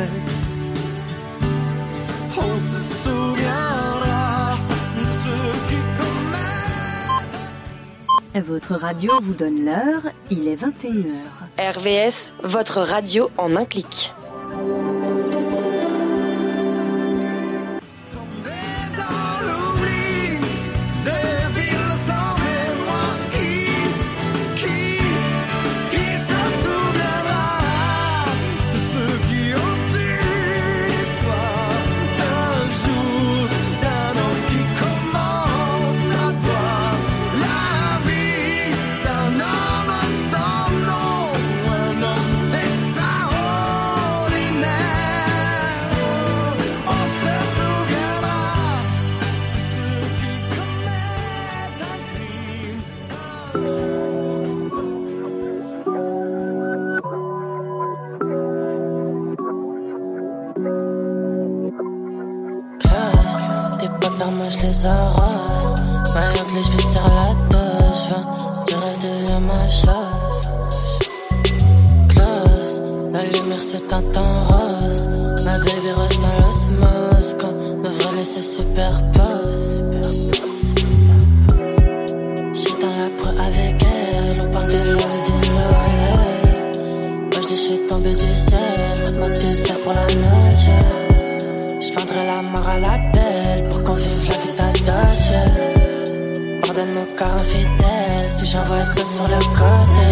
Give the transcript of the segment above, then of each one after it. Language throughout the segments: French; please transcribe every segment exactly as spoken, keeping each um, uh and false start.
On se souviendra de ceux qui commettent. Votre radio vous donne l'heure, il est vingt et une heures. R V S, votre radio en un clic. Les arrose, maillot que les chevilles sur la douche, vingt, tu rêves de ma chose. Close, la lumière c'est un temps rose, ma baby ressent l'osmose, quand devrait laisser superpose. J'suis dans la preu avec elle, on parle de l'eau, de l'eau, yeah. Moi j'dis j'suis tombé du ciel, moi tu sais pour la noche, yeah. J'vendrai la mort à la belle, pour qu'on vive la vie. Pardonne mon cœur infidèle si j'envoie tout sur le côté.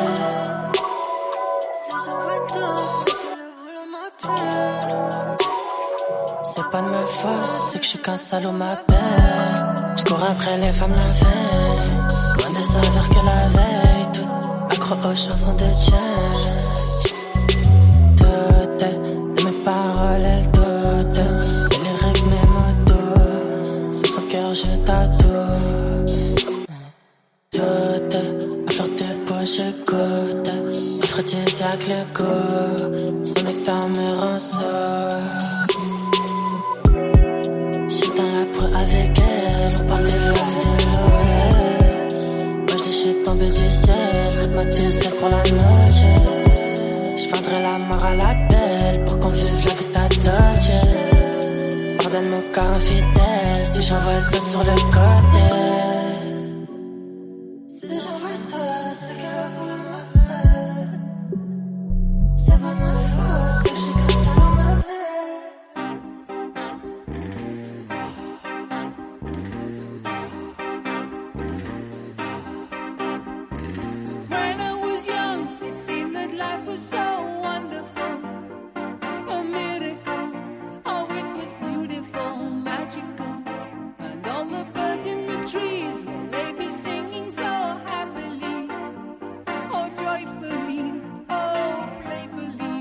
Si j'envoie tout, c'est que le boulot m'appelle. C'est pas de ma faute, c'est que je suis qu'un salaud m'appelle. J'cours après les femmes la veille, loin de savoir que la veille, tout accro aux chansons de Jay. Tout est de mes paroles, elles doutent. Je tatoue toute, à fleur de peau j'écoute, aphrodisiaque le goût, son nectar me rend sourd. J'suis dans la preu avec elle, on parle de l'eau, de l'eau, yeah. Moi j'dis j'suis tombé du ciel, moi tu sais pour la noche, yeah. J'vendrai la mort à la belle, pour qu'on vive la vie d'adulte, yeah. Pardonne mon cœur infidèle si j'envoie tout sur le côté. Si j'envoie tout, c'est que le boulot m'appelle. C'est pas ma faute, c'est que j'suis comme ça dans ma vie. When I was young, it seemed that life was so wonderful, a miracle. Oh, it was beautiful, magical, and all the birds in the trees, well, they be singing so happily, oh joyfully, oh playfully.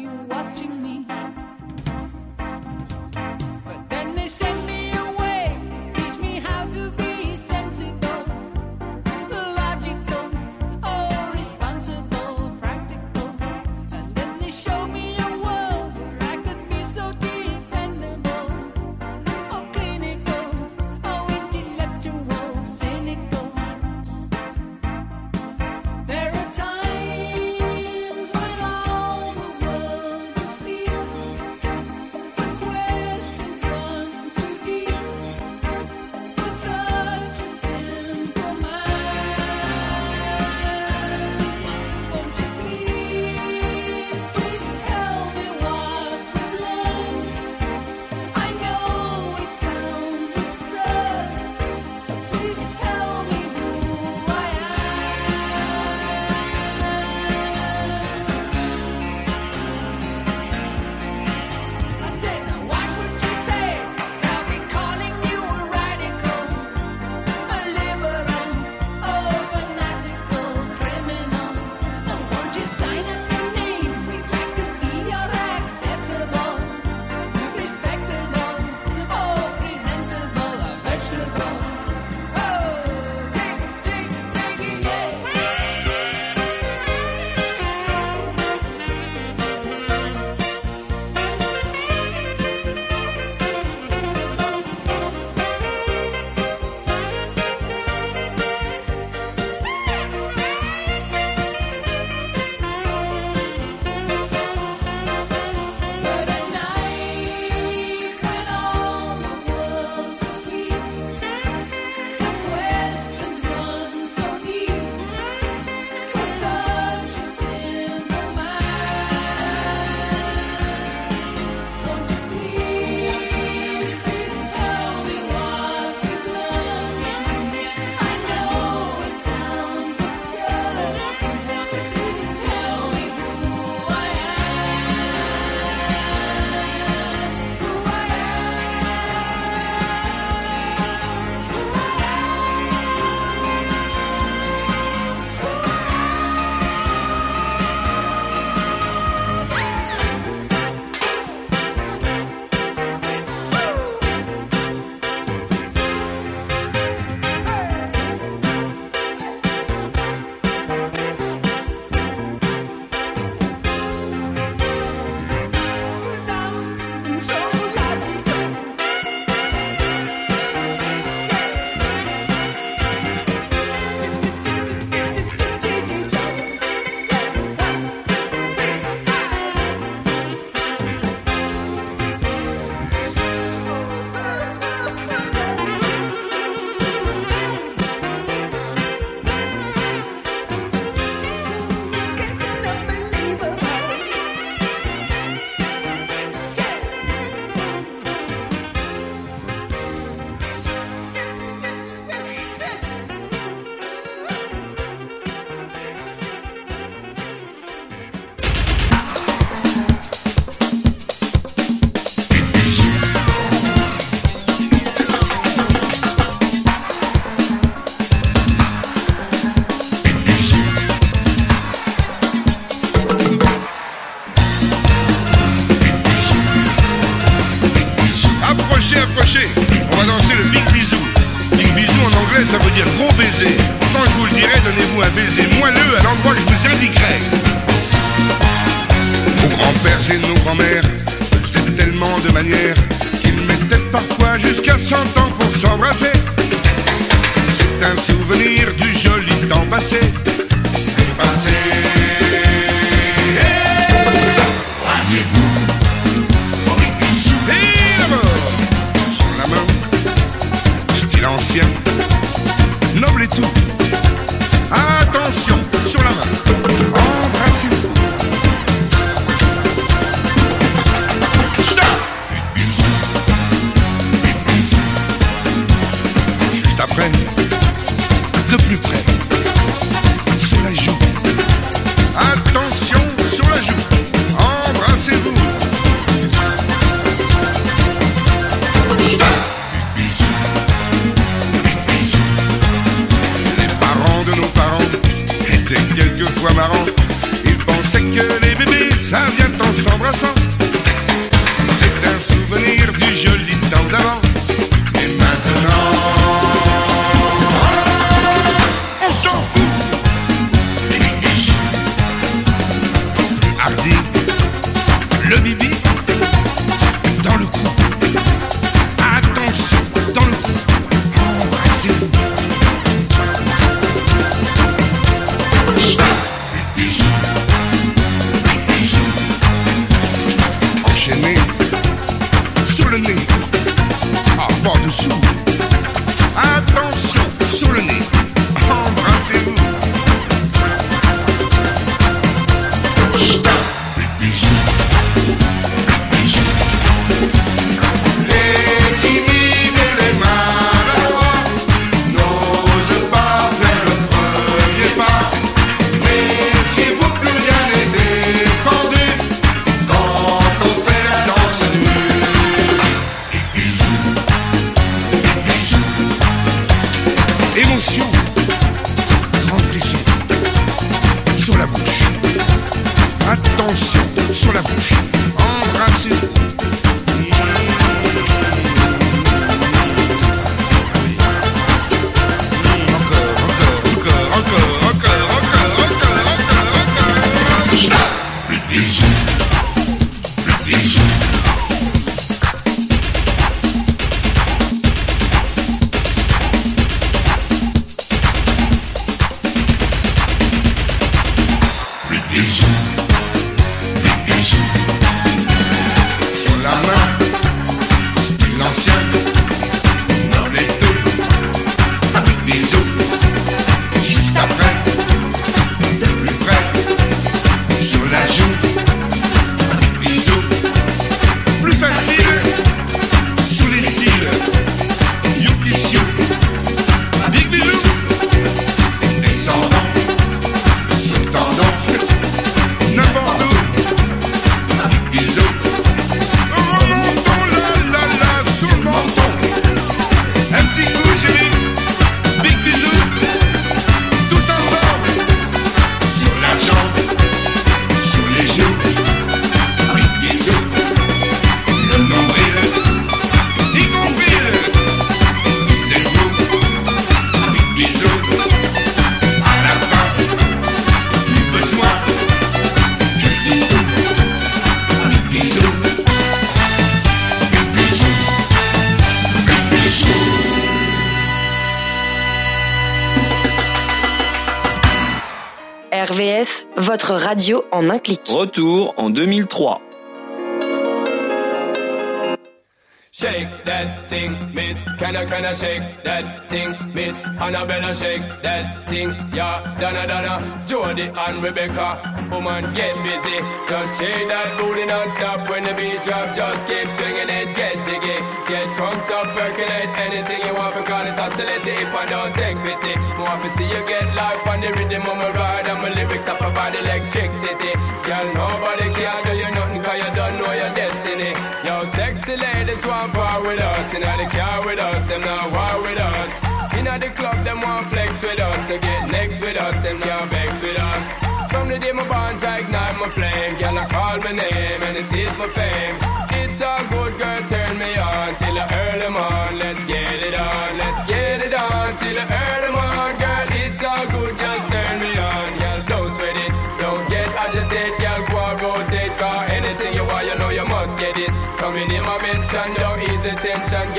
cent ans pour s'embrasser. C'est un souvenir du joli temps passé. Passé. Voyez-vous. Et d'abord, sur la main, style ancien, noble et tout. Attention, sur la main, embrassez-vous. Juste après, de plus près, sur la joue. Attention, sur la joue, embrassez-vous. Les parents de nos parents étaient quelquefois marrants. Ils pensaient que les bébés, ça vient en s'embrassant. C'est un souvenir du joli temps d'avant. Et maintenant, on s'en fout. Plus hardi, le bibi dans le cou. Attention, dans le cou, embrassez-vous. Enchaîné sur le nez, ah, pas dessous. Attention, sur le nez, embrassez-vous. Les timides et les maladroits n'osent pas faire le premier pas. Méfiez-vous, plus rien n'est défendu quand on fait la danse nue. Émotion, grand frisson sur la bouche. Attention, sur la bouche, embrassez-vous. Encore, encore, encore, encore, encore, encore, encore, encore. Plus de bisous, plus de bisous. Plus de bisous, plus de bisous. Sur la main, style ancien, noble et tout. Avec bisous. Juste après, de plus près, sur la joue, avec bisous. Plus facile, sous les cils, youpi siou, big bisous. Descendant, sautant donc, n'importe où, avec bisous. Remontons là, là, là, sous le menton. Un petit coup, chérie, big bisous. Tous ensemble, sur la jambe, sur les genoux, big bisous. Le nombril, y compris le bisez-vous, big bisous. À la fin, plus besoin que je dise tout, big bisous, big bisous, big bisous. R V S, votre radio en un clic. Retour en deux mille trois. Shake that thing, miss. Can I, can I shake that thing, miss? Annabella, shake that thing, yeah. Donna, Donna, Jody and Rebecca. Woman, get busy. Just shake that booty non-stop when the beat drop. Just keep swinging it, get jiggy. Get crunked up, percolate anything you want. For call it oscillate if I don't take pity. Want to see you get life on the rhythm of my ride. And my lyrics up about electricity. Girl, nobody can do you nothing cause you don't know your destiny. Yo, sexy ladies want part with us. Inna the car with us, them not war with us. Inna the club, them want flex with us. To get next with us, them can't vex with us. From the day my bond, I ignite my flame. Girl, I call my name and it is my fame. It's a good girl, turn me on till I earn them on. Let's get it on, let's get it on till I earn them on. Girl, it's all good, just turn me on. Girl, don't sweat it, don't get agitated. Girl, go and rotate, cause anything you want, you know you must get it. Coming in my mention, don't ease the tension. Girl, run the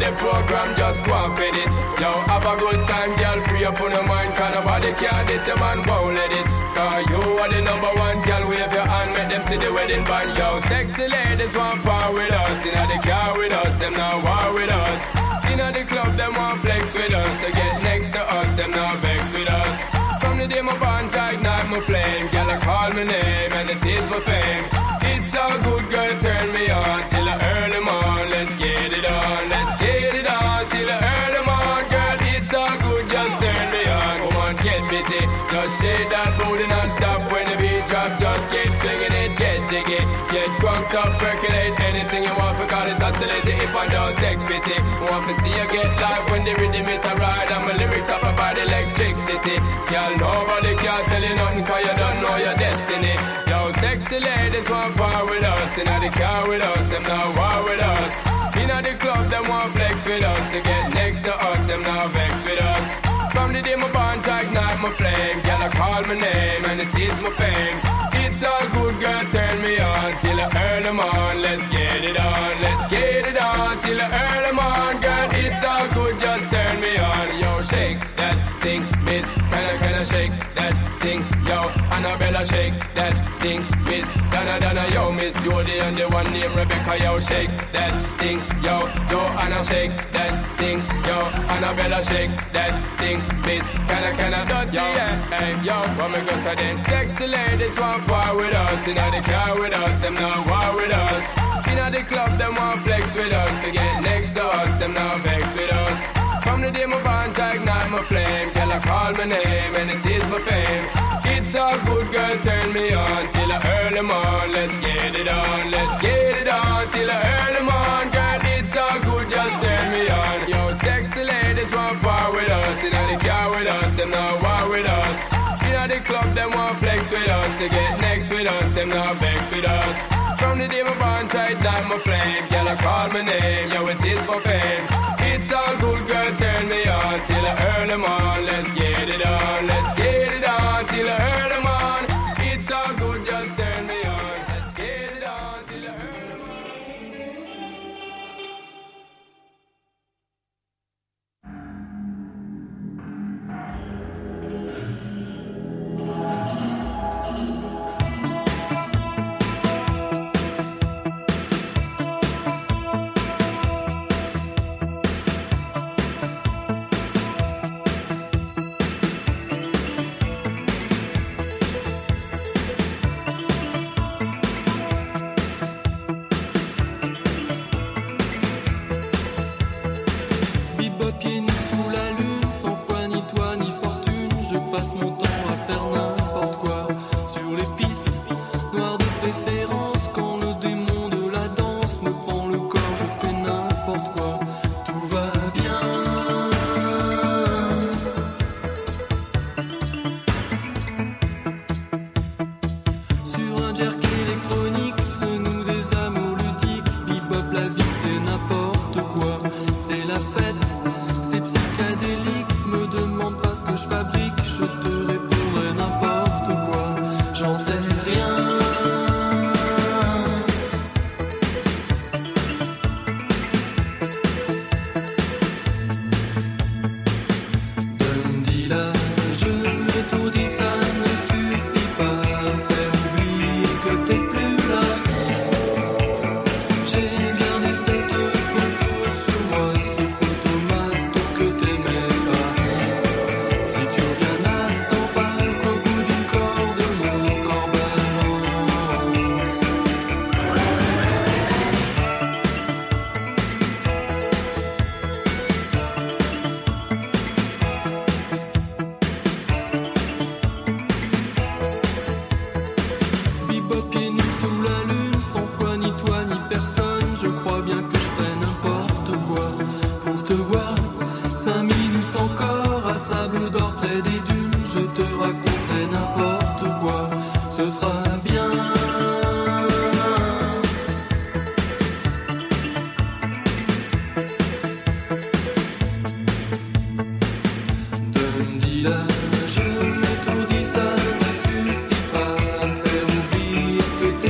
the program, just go and fit it. Yo, have a good time, girl, free up on your mind, cause nobody care, this your man won't let it. Cause you are the number one, girl, wave your hand, make them see the wedding band. Yo, sexy ladies want power with us, inna the car with us, them now war with us. Inna the club, them want flex with us, to get next to us, them now vex with us. From the day my bond, I ignite my flame, girl, I call my name, and it is my fame. It's a good girl, turn me on, till I earn them on, let's get it on, let's get it on, till I earn them on, girl, it's all good, just turn me on. Come on, get busy, just shake that booty non-stop, when the beat drop, just keep swinging it, get jiggy, get drunk up, percolate, anything you want, for call it oscillate, if I don't take pity, want to see you get live, when the rhythm is a ride, and my lyrics up about electricity, girl, nobody can tell you nothing, cause you don't know your destiny. Yo, sexy ladies want power with us, inna the car with us, them now war with us. Inna the club, them want flex with us, to get next to us, them now vex with us. From the day my bond, I ignite my flame, girl, I call my name, and it is my fame. It's all good, girl, turn me on, till I earn them on, let's get it on, let's get it on, till I earn them on, girl, it's all good, just turn me on. Yo, shake that thing, miss, can I, can I shake that thing, yo, Annabella, shake that thing, miss, Donna, Donna, yo, Miss Jody, and the one named Rebecca, yo, shake that thing, yo, Joanna, shake that thing, yo, Annabella, shake that thing, miss, can I, can I, yo, hey, yo, what me go say then, sexy ladies want power with us, inna the car with us, them now war with us. Inna the club, them want flex with us, to get next to us, them now vex with us. From the day my bond, I ignite my flame, girl, I call my name, and it is my fame. It's all good, girl, turn me on, till I earn them on, let's get it on, let's get it on, till I earn them on, girl, it's all good, just turn me on. Yo, sexy ladies want power with us, inna the car with us, them now war with us. Inna the club, them want flex with us, to get next with us, them now vex with us. From the day my bond tight down my flame, girl, I call my name, yo, it is for fame. It's all good, girl, turn me on, till I earn them on, let's get it on, let's get it on, till I earn them on. It's all good, just turn me on, let's get it on, till I earn them on.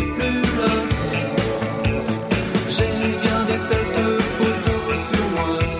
J'ai gardé cette photo sur moi.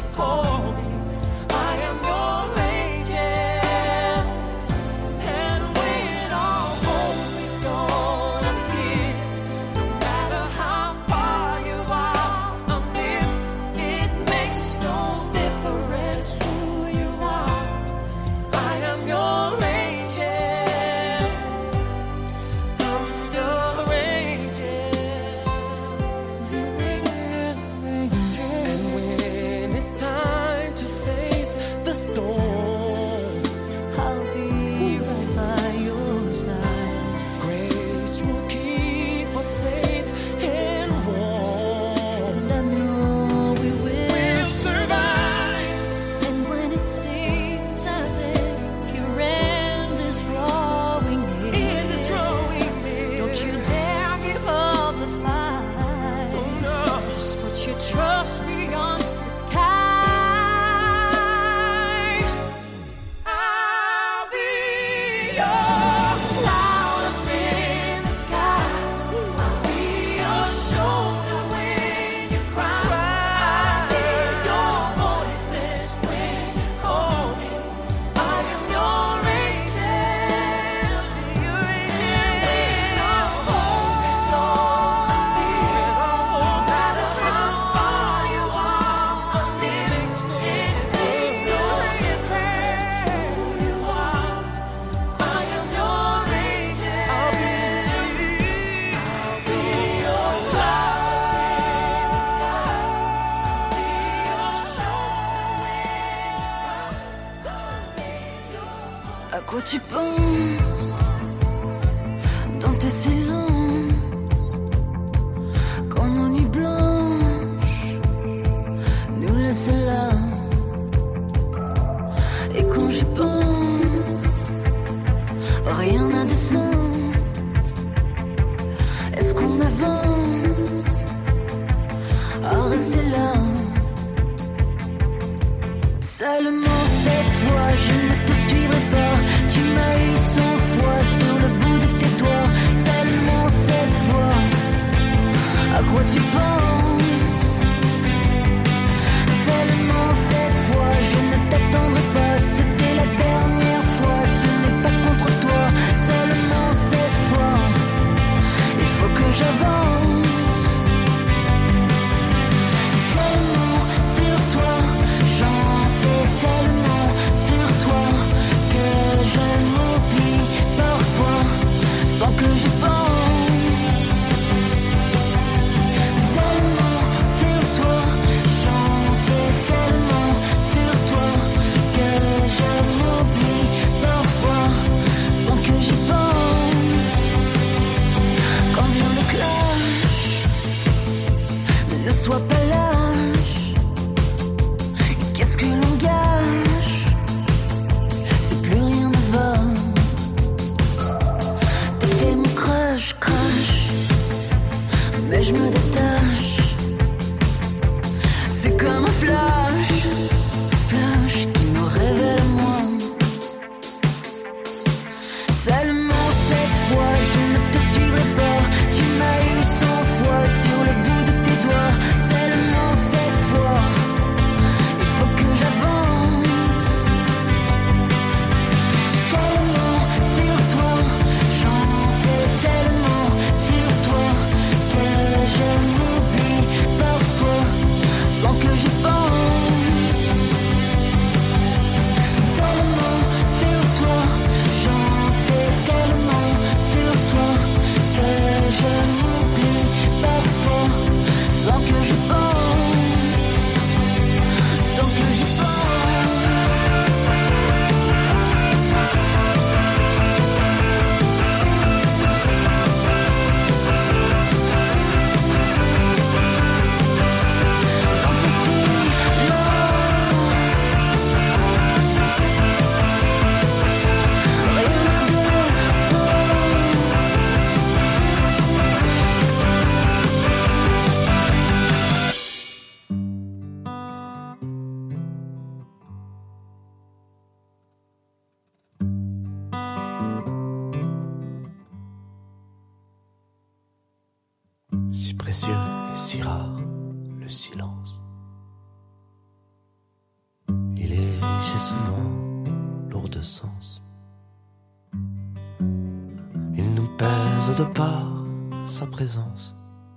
call me. I am your angel, and when all hope is gone, I'm here. No matter how far you are, I'm near. It makes no difference who you are. I am your angel. I'm your angel. And when it's time to face the storm, I'll be right by your side. Grace will keep us safe and warm. And I know we will, we'll survive. And when it seems as if your end is drawing near, end is drawing near, don't you dare give up the fight. Oh no. Just put your trust beyond the skies. I'll be your cloud up in the sky. I'll be your shoulder when you cry. I'll hear your voices when you call me. I am your angel, your angel. When all hope is gone, I'm here. No matter how far you are, I'm near. It makes no difference who you are. I am your angel. I'll be, I'll be your cloud in the sky. I'll be your shoulder when you cry. À quoi tu penses dans tes silences, quand nos nuits blanches nous laissent là? Et quand j'y pense, rien n'a de sens. Est-ce qu'on avance à rester là? Seulement cette fois, je ne te suivrai pas. Tu m'as eu cent fois sur le bout de tes doigts. Seulement cette fois, à quoi tu penses? Seulement cette fois, je ne t'attendrai pas. C'était la dernière fois, ce n'est pas contre toi. Seulement cette fois, il faut que j'avance. Seulement sur toi, j'en sais tellement sur toi que je m'oublie parfois sans que j'y pense. Tellement sur toi, j'en sais tellement sur toi que je m'oublie parfois sans que j'y pense. Quand vient le clash, ne sois pas lâche. Qu'est-ce que l'on gâche si plus rien ne va? T'étais mon crush, crush, mais je me détache. C'est comme un flash, flash qui me révèle moi. Seulement cette fois, je ne te suivrai pas. Tu m'as eu cent fois sur le bout de tes doigts. Seulement cette fois, il faut que j'avance. Seulement sur toi, j'en sais tellement sur toi que je m'oublie parfois sans que j'y pense. Tellement sur toi, j'en sais tellement sur toi que je m'oublie parfois sans que j'y pense. Sans que j'y pense. Dans tes silences, rien n'a de sens. Si précieux et si rare, le silence. clichés souvent lourds de sens. Il nous pèse de par sa présence,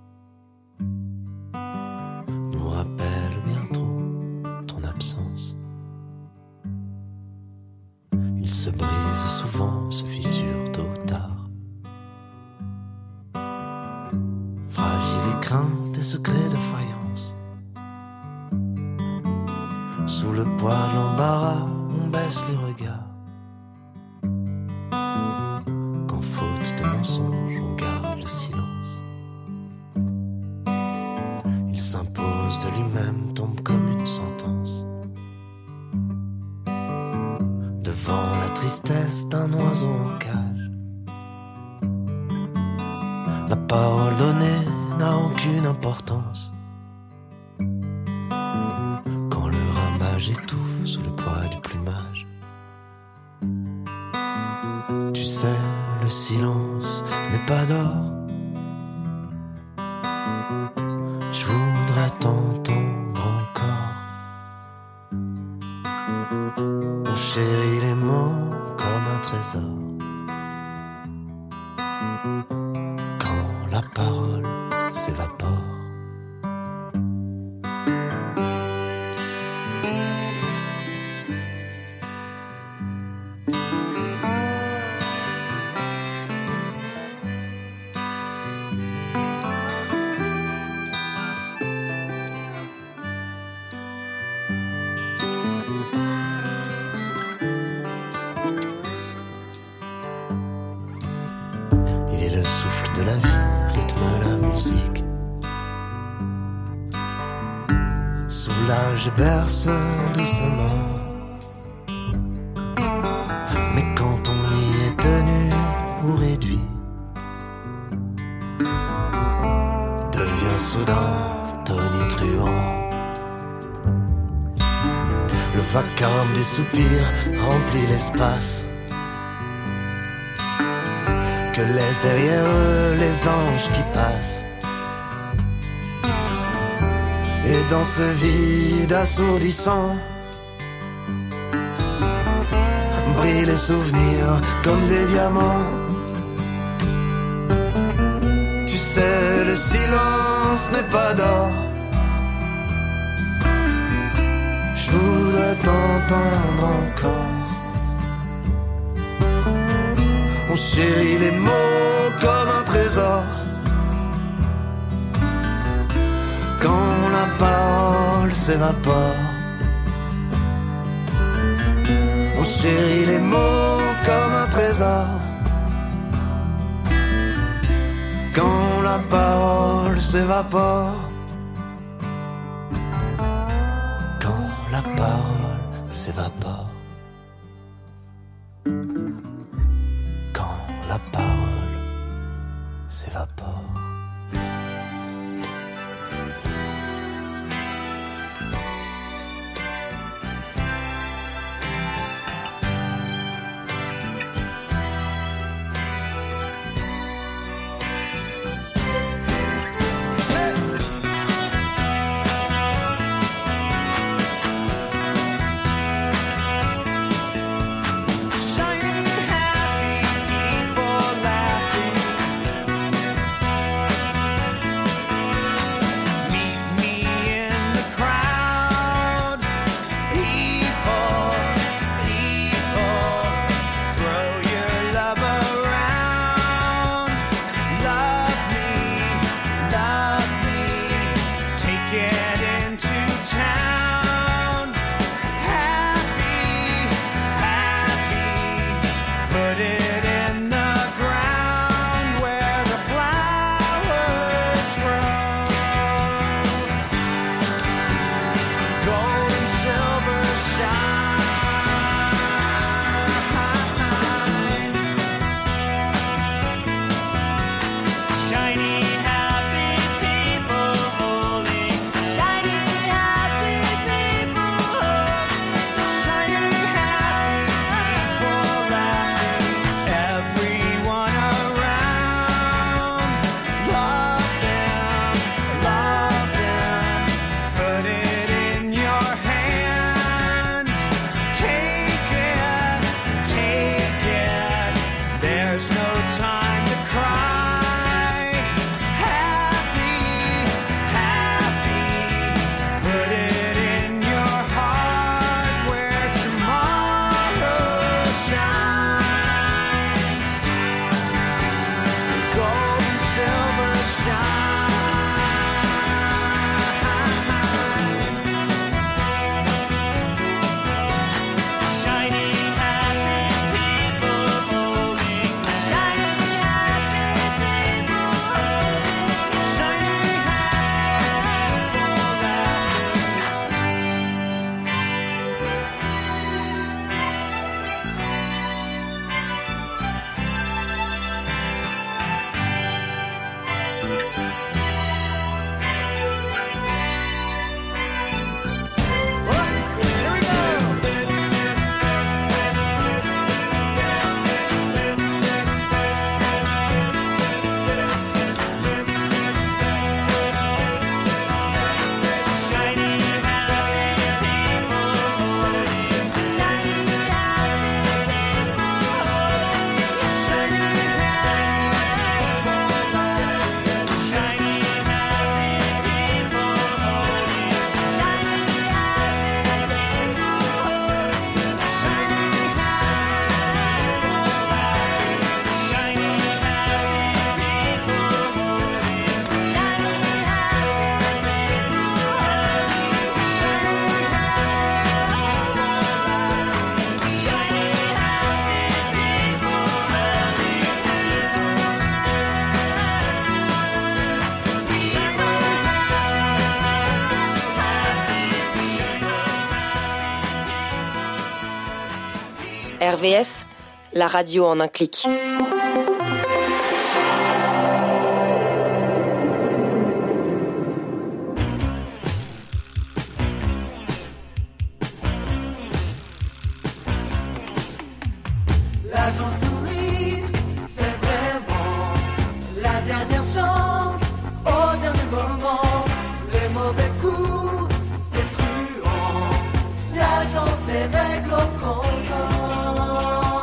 nous rappelle bien trop ton absence. Il se brise souvent, se fissure tôt ou tard. Fragile et crainte et secret de faïence. Sous le poids de l'embarras, on baisse les regards. Quand faute de mensonge, on garde le silence. Il s'impose de lui-même, tombe comme une sentence. Devant la tristesse d'un oiseau en cage, la parole donnée n'a aucune importance. Quand le ramage étouffe sous le poids du plumage, tu sais, le silence n'est pas d'or. Je voudrais t'entendre encore. On chérit les mots comme un trésor. Quand la parole s'évapore. Il est le souffle de la vie, rythme la musique. Soulage et berce doucement. Mais quand on y est tenu ou réduit, devient soudain tonitruant. Le vacarme des soupirs remplit l'espace que laissent derrière eux les anges qui passent. Et dans ce vide assourdissant, brillent les souvenirs comme des diamants. Tu sais, le silence n'est pas d'or. Je voudrais t'entendre encore. On chérit les mots comme un trésor. Quand la parole s'évapore, on chérit les mots comme un trésor. Quand la parole s'évapore, quand la parole s'évapore, quand la parole s'évapore. R V S, la radio en un clic. L'agence touriste, c'est vraiment la dernière chance. Au dernier moment, les mauvais coups, les truands, l'agence les règle au comptant.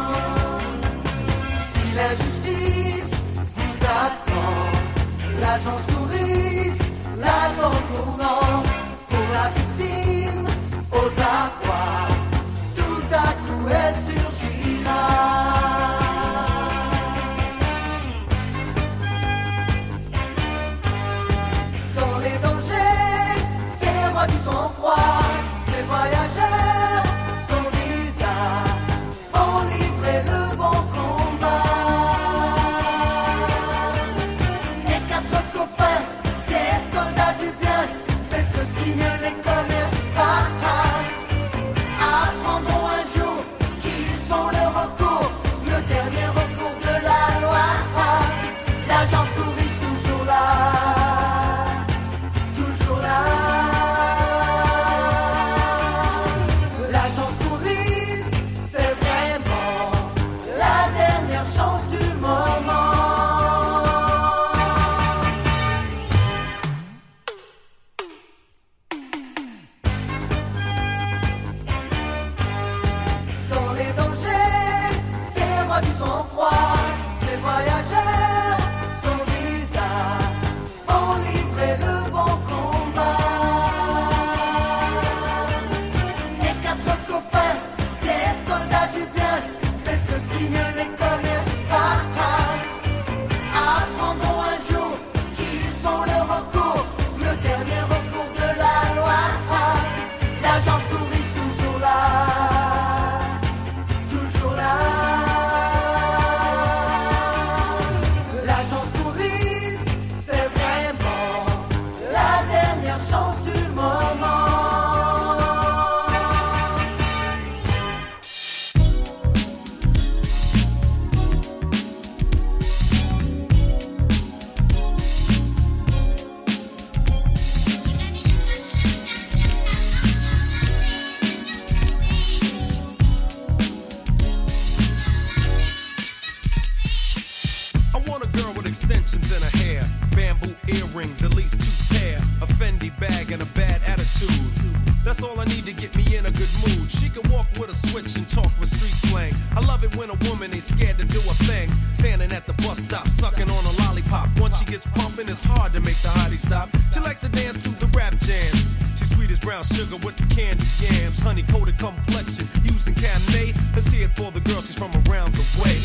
Si la justice vous attend, l'agence touriste, l'attend tournant. Pour la victime, aux abois, tout à coup elle surgira. Dans les dangers, ces rois du sang-froid, ces voyageurs sans visa ont livré le bon combat. Et quatre copains, des soldats du bien, mais ceux qui ne les connaissent pas apprendront un jour qu'ils sont le recours, le dernier recours de la loi. L'agence touriste toujours là, toujours là. L'agence touriste, c'est vraiment la dernière chance du moment. Dans les dangers, ces rois du sang-froid, ces voyageurs sans visa ont livré le bon combat. Et quatre copains, des soldats du bien, mais ceux qui ne les connaissent pas apprendront un jour qu'ils sont le recours, le dernier recours de la loi. L'agence touriste toujours là, toujours là. L'agence touriste, c'est vraiment la dernière chance du moment. I want a girl with extensions in her hair, bamboo earrings, at least two pair, a Fendi bag and a bad attitude. That's all I need to get me in a good mood. She can walk with a switch and talk with street slang. I love it when a woman ain't scared to do a thing. Standing at the bus stop, sucking on a lollipop. Once she gets pumping, it's hard to make the hottie stop. She likes to dance to the rap jams. She's sweet as brown sugar with the candy yams. Honey coated complexion, using Cabernet. Let's see it for the girl, she's from around the way.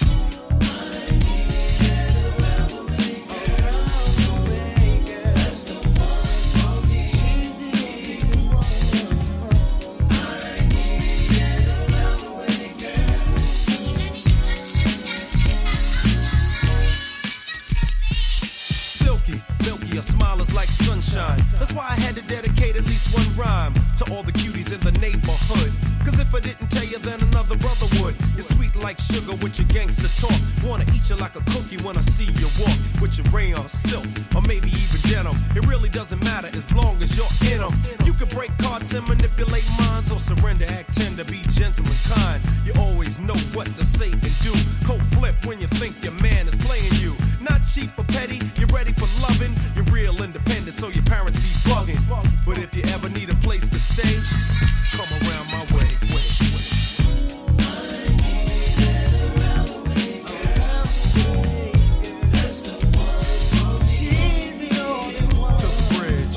Silky, milky, her smile is like sunshine. That's why I had to dedicate at least one rhyme to all the cuties in the neighborhood. Cause if I didn't tell you, then another brother would. You're sweet like sugar with your gangster talk. Wanna eat you like a cookie when I see you walk. With your rayon silk, or maybe even denim. It really doesn't matter as long as you're in them. You can break cards and manipulate minds, or surrender, act tender, be gentle and kind. You always know what to say and do. Cold flip when you think your man is playing you. Not cheap or petty, you're ready for loving. You're real independent, so your parents be bugging. But if you ever need a place to stay, come around my way. To the bridge.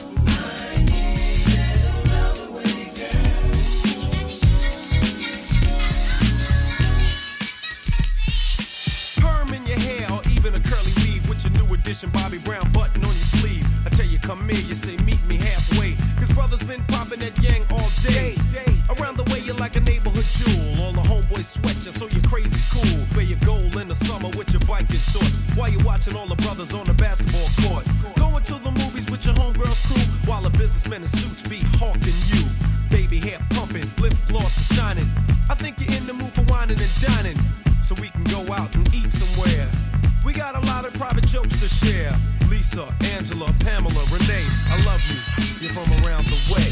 Perm in your hair, or even a curly weave with your new edition Bobby Brown button on your sleeve. I tell you, come here, you say meet me halfway. Cause brothers been popping that yang all day. Around the way, you're like a neighborhood jewel. All the homeboys sweat you, so you're crazy cool. Wear your gold in the summer with your biking shorts. While you're watching all the brothers on the basketball court. Going to the movies with your homegirls crew. While a businessman in suits be hawking you. Baby hair pumping, lip gloss and shine. shining. I think you're in the mood for whining and dining, so we can go out and eat somewhere. We got a lot of private jokes to share. Lisa, Angela, Pamela, Renee, I love you. You're from around the way.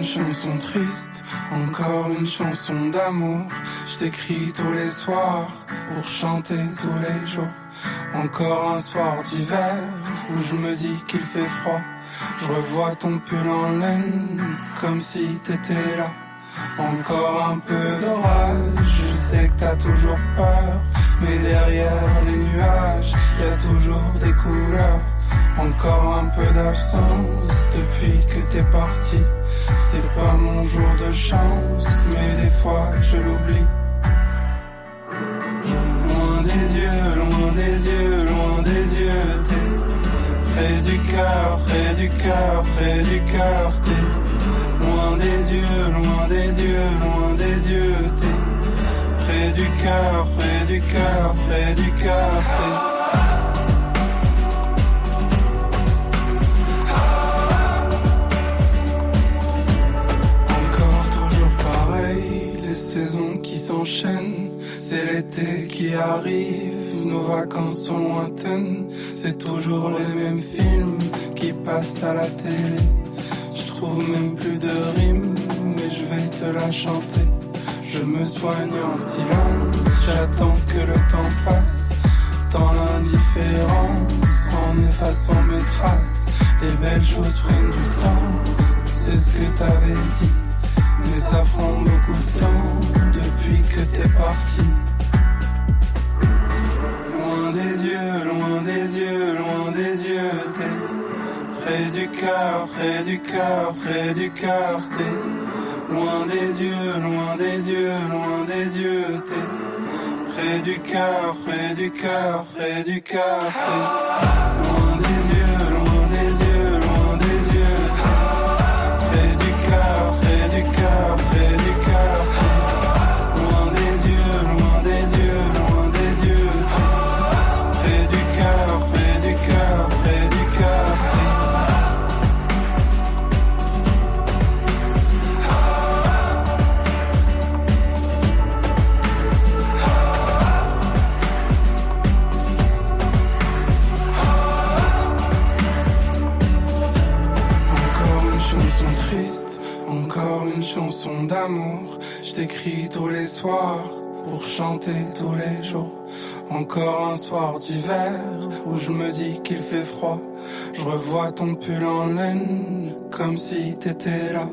chanson triste, encore une chanson d'amour. Je t'écris tous les soirs pour chanter tous les jours. Encore un soir d'hiver où je me dis qu'il fait froid. Je revois ton pull en laine comme si t'étais là. Encore un peu d'orage, je sais que t'as toujours peur, mais derrière les nuages, y a toujours des couleurs. Encore un peu d'absence depuis que t'es parti. C'est pas mon jour de chance, mais des fois je l'oublie. Loin des yeux, loin des yeux, loin des yeux, t'es près du cœur, près du cœur, près du cœur, t'es loin des yeux, loin des yeux, loin des yeux, t'es près du cœur, près du cœur, près du cœur, t'es. Saisons qui s'enchaînent, c'est l'été qui arrive, nos vacances sont lointaines, c'est toujours les mêmes films qui passent à la télé. Je trouve même plus de rimes, mais je vais te la chanter. Je me soigne en silence, j'attends que le temps passe, dans l'indifférence, en effaçant mes traces. Les belles choses prennent du temps, c'est ce que t'avais dit. Mais ça prend beaucoup de temps depuis que t'es parti. Loin des yeux, loin des yeux, loin des yeux, t'es près du cœur, près du cœur, près du cœur, t'es loin des yeux, loin des yeux, loin des yeux, t'es près du cœur, près du cœur, près du cœur, t'es loin des yeux, loin des yeux, loin des yeux, t'es près du cœur, près du cœur, près du cœur, loin des yeux, loin des yeux, loin des yeux, près du cœur, près du cœur, près du cœur. Encore une chanson triste, encore une chanson d'amour. Je t'écris tous les soirs pour chanter tous les jours. Encore un soir d'hiver où je me dis qu'il fait froid. Je revois ton pull en laine comme si t'étais là.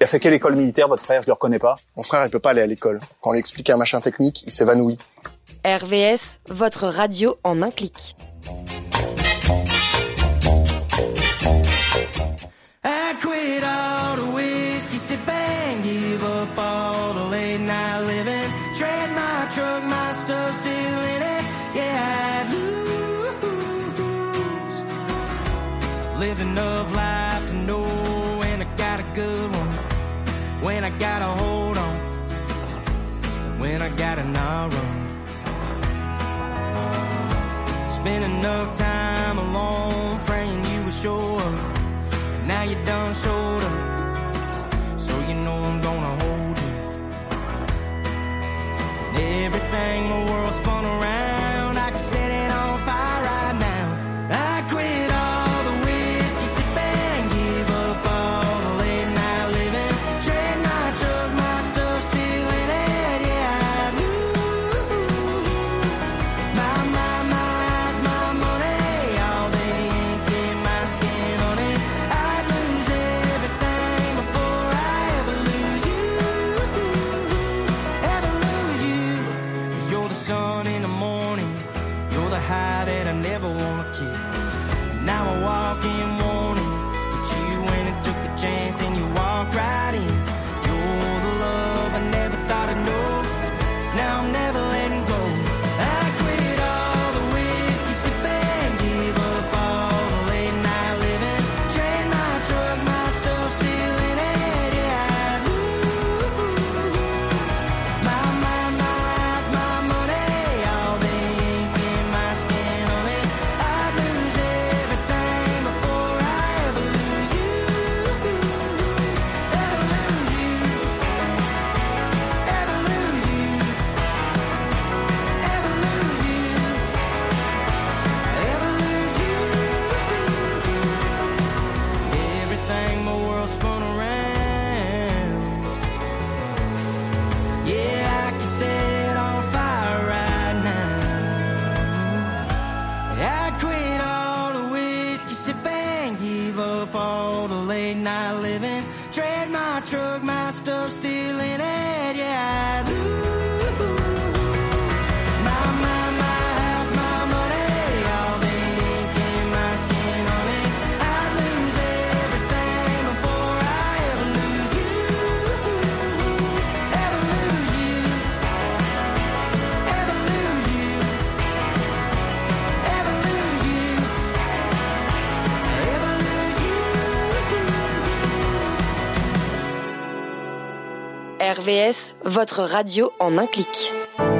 fait quelle école militaire, votre frère? Je le reconnais pas. Mon frère, il peut pas aller à l'école. Quand on lui explique un machin technique, il s'évanouit. R V S, votre radio en un clic. I quit all the whiskey sipping, give up all the late night living, trade my truck, my stuff still in it, yeah I'd lose. Lived enough life to know when I got a good one, when I gotta hold on, when I gotta not run. Spend enough time alone, praying you would show up. Now you done showed up, so you know I'm gonna hold you. And everything my world spun around, I can set it on fire right now. I quit all the whiskey sipping, give up all the late night living, trade my truck, my stuff still in it, yeah I'd lose. My, my, my eyes, my money, all the ink in my skin on it. I'd lose everything before I ever lose you, ever lose you. 'Cause you're the sun in the morning, you're the high that I never wanna kick. And now I walk in warning, but you went and took the chance and you walked right in. You're the love I never thought I'd know, now I'm never letting go. I quit all the whiskey sipping, give up all the late night living, trade my truck, my stuff still in it, yeah I'd lose. My, my, my eyes, my money, all the ink in my skin on it. I'd lose everything before I ever lose you, ever lose you, ever lose you, ever lose you, ever lose you. Everything my world spun around, yeah, I can set it on fire right now. I quit all the whiskey sipping, give up all the late night living, trade my truck, my stuff still in it, yeah I'd lose. My, my, my house, my money, all the ink in my skin on it. I'd lose everything before I ever lose you, ever lose you, ever lose you, ever lose you, ever lose you. R V S, votre radio en un clic.